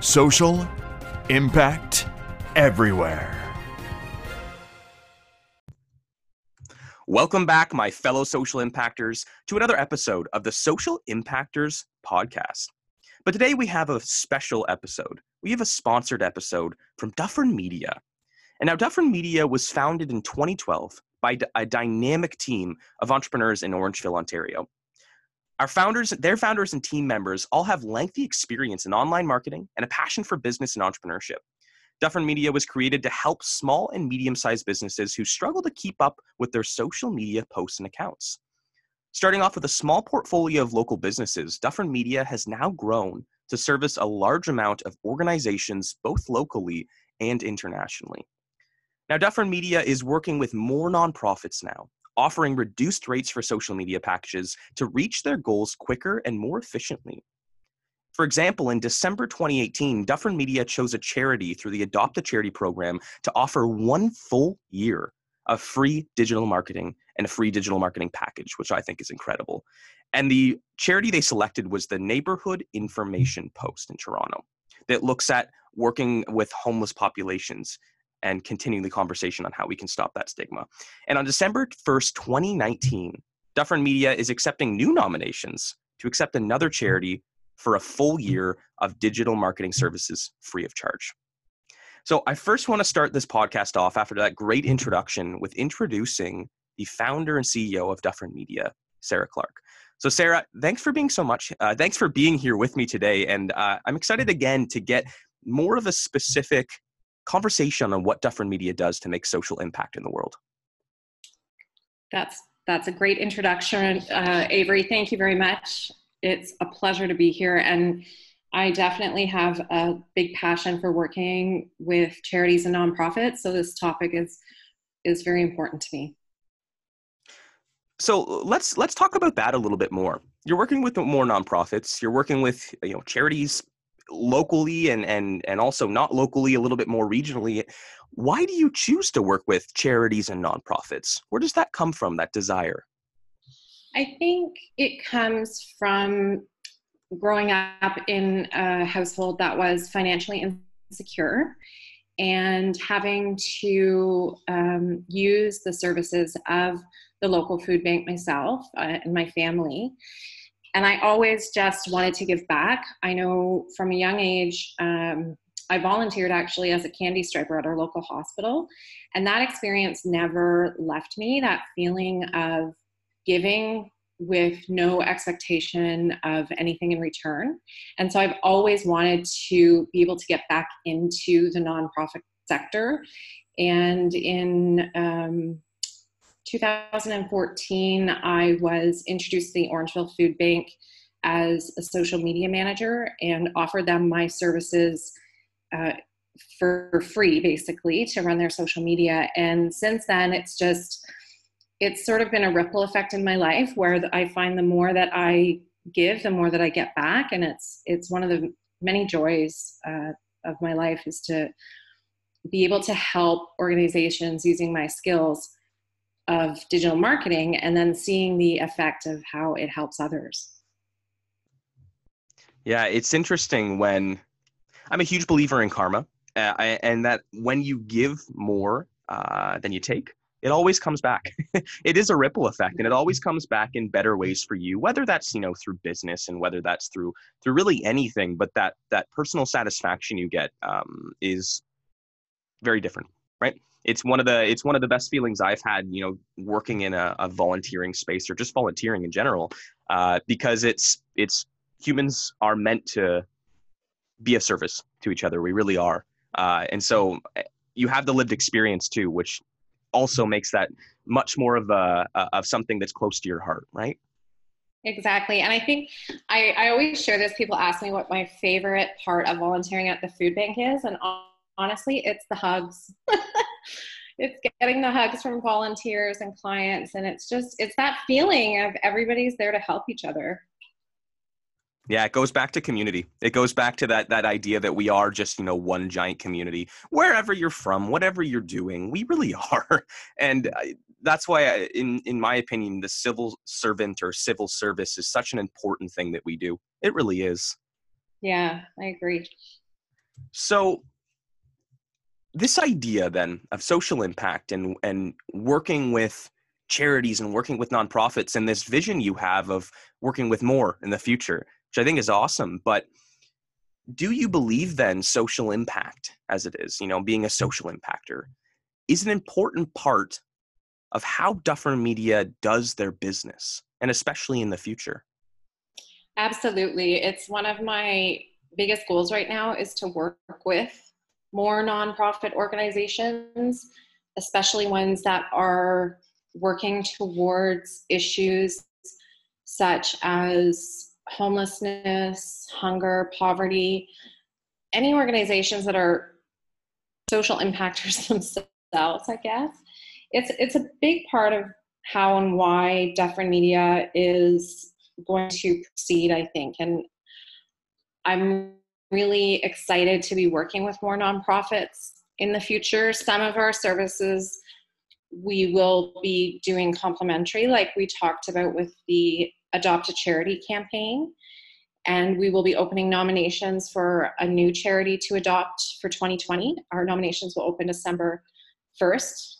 Social impact everywhere. Welcome back, my fellow social impactors, to another episode of the Social Impactors podcast. But today we have a special episode. We have a sponsored episode from Dufferin Media. And now Dufferin Media was founded in 2012 by a dynamic team of entrepreneurs in Orangeville, Ontario. Their founders and team members all have lengthy experience in online marketing and a passion for business and entrepreneurship. Dufferin Media was created to help small and medium-sized businesses who struggle to keep up with their social media posts and accounts. Starting off with a small portfolio of local businesses, Dufferin Media has now grown to service a large amount of organizations both locally and internationally. Now, Dufferin Media is working with more nonprofits now, offering reduced rates for social media packages to reach their goals quicker and more efficiently. For example, in December 2018, Dufferin Media chose a charity through the Adopt a Charity program to offer 1 full year of free digital marketing and a free digital marketing package, which I think is incredible. And the charity they selected was the Neighborhood Information Post in Toronto that looks at working with homeless populations and continuing the conversation on how we can stop that stigma. And on December 1st, 2019, Dufferin Media is accepting new nominations to accept another charity for a full year of digital marketing services free of charge. So I first want to start this podcast off after that great introduction with introducing the founder and CEO of Dufferin Media, Sarah Clark. So Sarah, thanks for being here with me today. And I'm excited again to get more of a specific conversation on what Dufferin Media does to make social impact in the world. That's a great introduction, Avery. Thank you very much. It's a pleasure to be here, and I definitely have a big passion for working with charities and nonprofits, so this topic is very important to me. So let's talk about that a little bit more. You're working with more nonprofits. You're working with charities locally and also not locally, a little bit more regionally. Why do you choose to work with charities and nonprofits? Where does that come from, that desire? I think it comes from growing up in a household that was financially insecure and having to use the services of the local food bank myself and my family. And I always just wanted to give back. I know from a young age, I volunteered actually as a candy striper at our local hospital. And that experience never left me, that feeling of giving with no expectation of anything in return. And so I've always wanted to be able to get back into the nonprofit sector. And in 2014, I was introduced to the Orangeville Food Bank as a social media manager and offered them my services for free, basically, to run their social media. And since then, it's sort of been a ripple effect in my life where I find the more that I give, the more that I get back. And it's one of the many joys of my life is to be able to help organizations using my skills of digital marketing and then seeing the effect of how it helps others. Yeah, it's interesting when I'm a huge believer in karma and that when you give more than you take, it always comes back. It is a ripple effect, and it always comes back in better ways for you, whether that's, through business and whether that's through really anything, but that personal satisfaction you get is very different, right? It's one of the best feelings I've had, working in a volunteering space or just volunteering in general, because it's humans are meant to be of service to each other. We really are. And so you have the lived experience too, which also makes that much more of something that's close to your heart, right? Exactly. And I think I always share this. People ask me what my favorite part of volunteering at the food bank is. And honestly, it's the hugs. It's getting the hugs from volunteers and clients. And it's that feeling of everybody's there to help each other. Yeah, it goes back to community. It goes back to that idea that we are just, one giant community. Wherever you're from, whatever you're doing, we really are. And that's why, in my opinion, the civil servant or civil service is such an important thing that we do. It really is. Yeah, I agree. So this idea then of social impact and working with charities and working with nonprofits and this vision you have of working with more in the future, which I think is awesome. But do you believe then social impact as it is, being a social impactor is an important part of how Dufferin Media does their business, and especially in the future? Absolutely. It's one of my biggest goals right now is to work with more nonprofit organizations, especially ones that are working towards issues such as homelessness, hunger, poverty, any organizations that are social impactors themselves, I guess. It's a big part of how and why Dufferin Media is going to proceed, I think. And I'm really excited to be working with more nonprofits in the future. Some of our services we will be doing complimentary, like we talked about with the Adopt a Charity campaign. And we will be opening nominations for a new charity to adopt for 2020. Our nominations will open December 1st,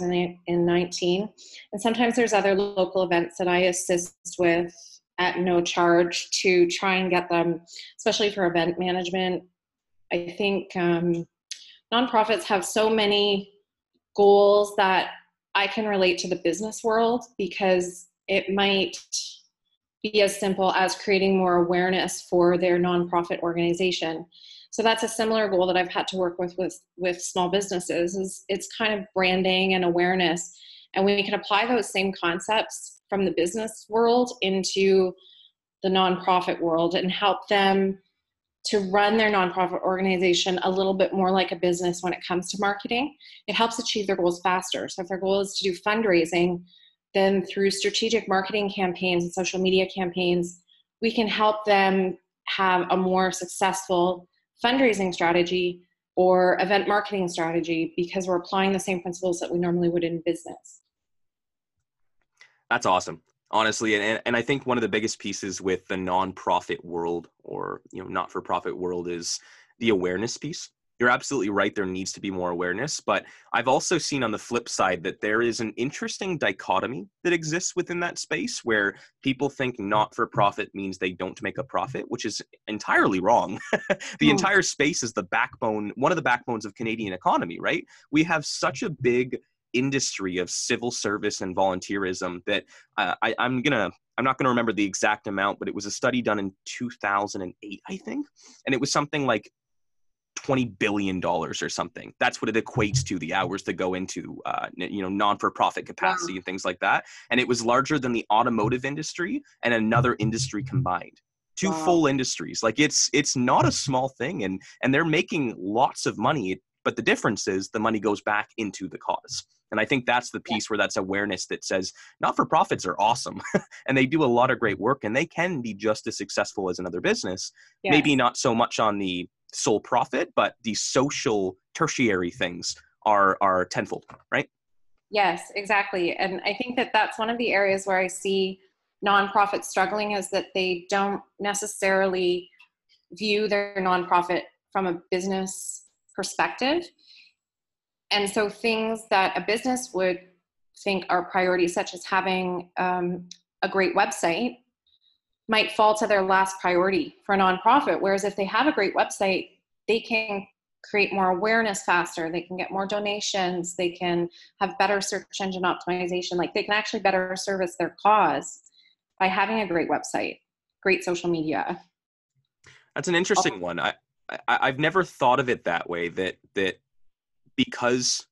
2019. And sometimes there's other local events that I assist with at no charge to try and get them, especially for event management. I think nonprofits have so many goals that I can relate to the business world, because it might be as simple as creating more awareness for their nonprofit organization. So that's a similar goal that I've had to work with small businesses, is it's kind of branding and awareness. And we can apply those same concepts from the business world into the nonprofit world and help them to run their nonprofit organization a little bit more like a business when it comes to marketing. It helps achieve their goals faster. So if their goal is to do fundraising, then through strategic marketing campaigns and social media campaigns, we can help them have a more successful fundraising strategy or event marketing strategy, because we're applying the same principles that we normally would in business. That's awesome, honestly. And I think one of the biggest pieces with the nonprofit world, or not-for-profit world, is the awareness piece. You're absolutely right. There needs to be more awareness, but I've also seen on the flip side that there is an interesting dichotomy that exists within that space, where people think not-for-profit means they don't make a profit, which is entirely wrong. The entire space is the backbone, one of the backbones of Canadian economy, right? We have such a big industry of civil service and volunteerism that I'm not going to remember the exact amount, but it was a study done in 2008, I think, and it was something like $20 billion or something. That's what it equates to, the hours that go into, non-for-profit capacity and things like that. And it was larger than the automotive industry and another industry combined. Two full industries. Like it's not a small thing, and they're making lots of money. But the difference is the money goes back into the cause. And I think that's the piece where that's awareness that says not-for-profits are awesome and they do a lot of great work, and they can be just as successful as another business. Yes. Maybe not so much on the sole profit, but the social tertiary things are tenfold, right? Yes, exactly. And I think that that's one of the areas where I see nonprofits struggling, is that they don't necessarily view their nonprofit from a business perspective. And so things that a business would think are priorities, such as having a great website, might fall to their last priority for a nonprofit. Whereas if they have a great website, they can create more awareness faster. They can get more donations. They can have better search engine optimization. Like, they can actually better service their cause by having a great website, great social media. That's an interesting one. I've never thought of it that way, that because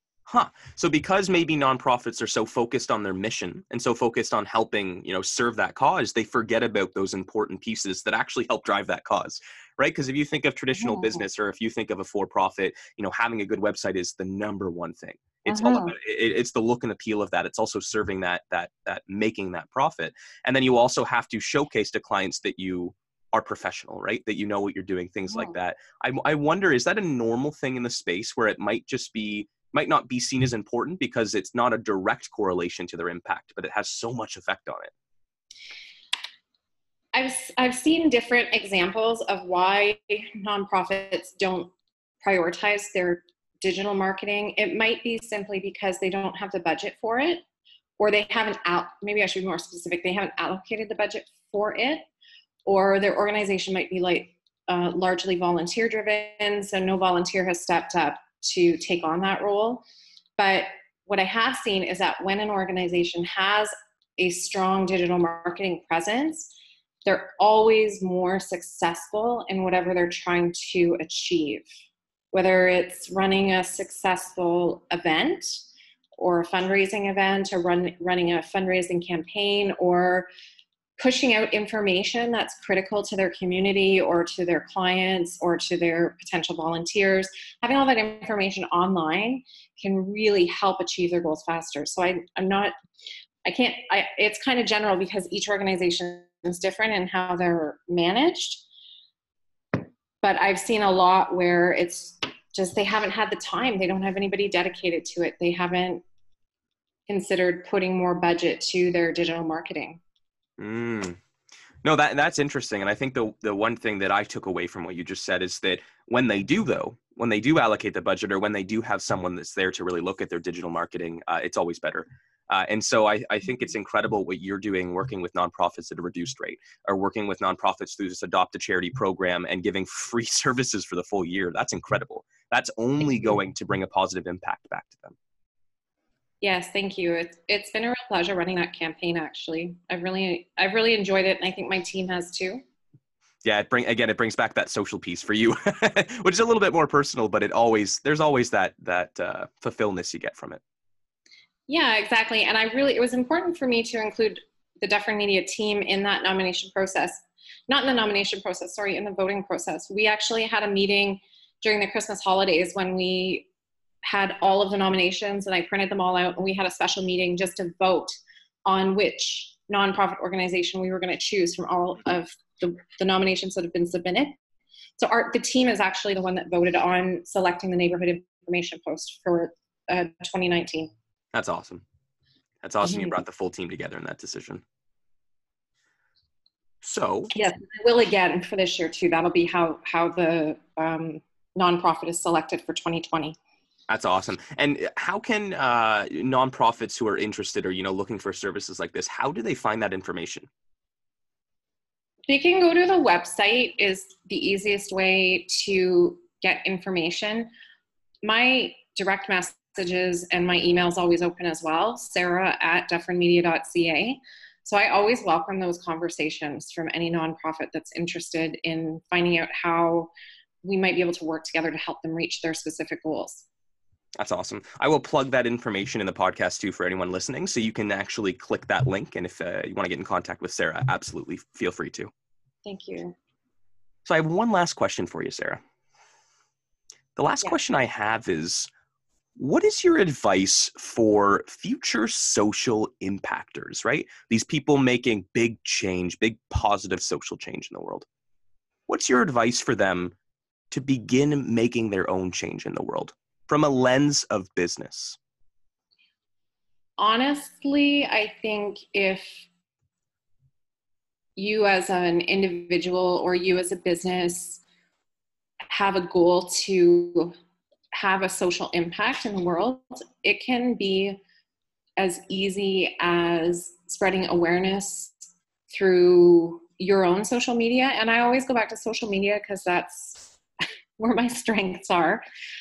maybe nonprofits are so focused on their mission and so focused on helping, serve that cause, they forget about those important pieces that actually help drive that cause, right? Because if you think of traditional business, or if you think of a for-profit, having a good website is the number one thing. It's all about it's the look and appeal of that. It's also serving that making that profit. And then you also have to showcase to clients that you are professional, right? That you know what you're doing, things like that. I wonder, is that a normal thing in the space where it might not be seen as important because it's not a direct correlation to their impact, but it has so much effect on it? I've seen different examples of why nonprofits don't prioritize their digital marketing. It might be simply because they don't have the budget for it, or they haven't maybe I should be more specific, they haven't allocated the budget for it, or their organization might be largely volunteer driven, so no volunteer has stepped up to take on that role. But what I have seen is that when an organization has a strong digital marketing presence, they're always more successful in whatever they're trying to achieve, whether it's running a successful event or a fundraising event, or running a fundraising campaign, or pushing out information that's critical to their community or to their clients or to their potential volunteers. Having all that information online can really help achieve their goals faster. So it's kind of general because each organization is different in how they're managed. But I've seen a lot where it's just they haven't had the time. They don't have anybody dedicated to it. They haven't considered putting more budget to their digital marketing. No, that's interesting. And I think the one thing that I took away from what you just said is that when they do allocate the budget, or when they do have someone that's there to really look at their digital marketing, it's always better. And so I think it's incredible what you're doing, working with nonprofits at a reduced rate, or working with nonprofits through this Adopt a Charity program and giving free services for the full year. That's incredible. That's only going to bring a positive impact back to them. Yes, thank you. It's been a real pleasure running that campaign, actually. I've really enjoyed it, and I think my team has too. Yeah, it brings back that social piece for you, which is a little bit more personal, but there's always that fulfillment you get from it. Yeah, exactly. And it was important for me to include the Dufferin Media team in that nomination process. Not in the nomination process, sorry, in the voting process. We actually had a meeting during the Christmas holidays when we had all of the nominations, and I printed them all out, and we had a special meeting just to vote on which nonprofit organization we were going to choose from all of the nominations that have been submitted. So the team is actually the one that voted on selecting the neighborhood information post for 2019. That's awesome. That's awesome. Mm-hmm. You brought the full team together in that decision. So yes, I will again for this year too. That'll be how the nonprofit is selected for 2020. That's awesome. And how can nonprofits who are interested or looking for services like this, how do they find that information? They can go to the website, is the easiest way to get information. My direct messages and my email is always open as well, sarah@dufferinmedia.ca. So I always welcome those conversations from any nonprofit that's interested in finding out how we might be able to work together to help them reach their specific goals. That's awesome. I will plug that information in the podcast too for anyone listening, so you can actually click that link. And if you want to get in contact with Sarah, absolutely feel free to. Thank you. So I have one last question for you, Sarah. The last question I have is, what is your advice for future social impactors, right? These people making big change, big positive social change in the world. What's your advice for them to begin making their own change in the world from a lens of business? Honestly, I think if you as an individual or you as a business have a goal to have a social impact in the world, it can be as easy as spreading awareness through your own social media. And I always go back to social media because that's where my strengths are.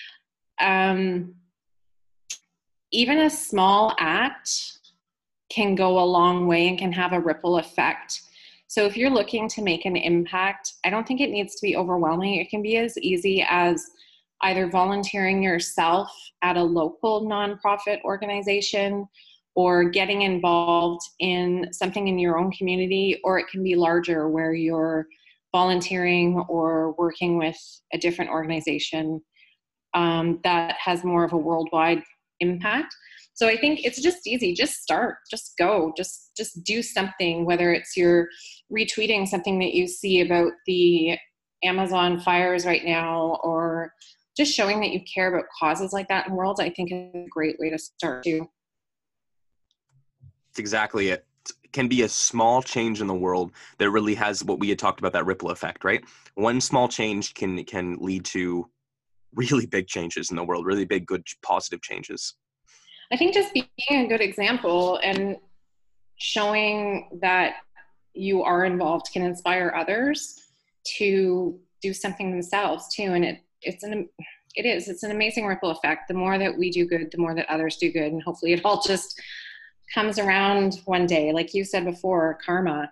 Even a small act can go a long way and can have a ripple effect. So if you're looking to make an impact, I don't think it needs to be overwhelming. It can be as easy as either volunteering yourself at a local nonprofit organization or getting involved in something in your own community, or it can be larger where you're volunteering or working with a different organization that has more of a worldwide impact. So I think it's just easy. Just start, just go, just do something, whether it's you're retweeting something that you see about the Amazon fires right now, or just showing that you care about causes like that in the world, I think is a great way to start too. That's exactly it. can be a small change in the world that really has what we had talked about, that ripple effect, right? One small change can lead to really big changes in the world, really big, good, positive changes. I think just being a good example and showing that you are involved can inspire others to do something themselves too. And it's an amazing ripple effect. The more that we do good, the more that others do good. And hopefully it all just comes around one day. Like you said before, karma.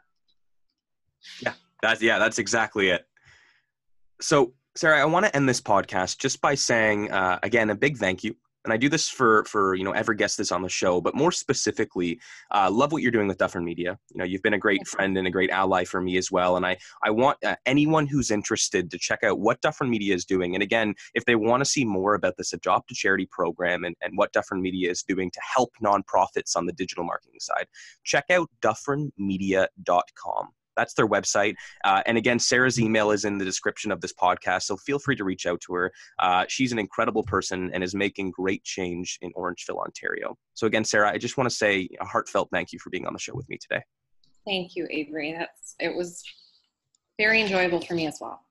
That's exactly it. So, Sarah, I want to end this podcast just by saying, again, a big thank you. And I do this for every guest that's on the show, but more specifically, love what you're doing with Dufferin Media. You've been a great friend and a great ally for me as well. And I want anyone who's interested to check out what Dufferin Media is doing. And again, if they want to see more about this Adopt a Charity program and what Dufferin Media is doing to help nonprofits on the digital marketing side, check out dufferinmedia.com. That's their website. And again, Sarah's email is in the description of this podcast, so feel free to reach out to her. She's an incredible person and is making great change in Orangeville, Ontario. So again, Sarah, I just want to say a heartfelt thank you for being on the show with me today. Thank you, Avery. It was very enjoyable for me as well.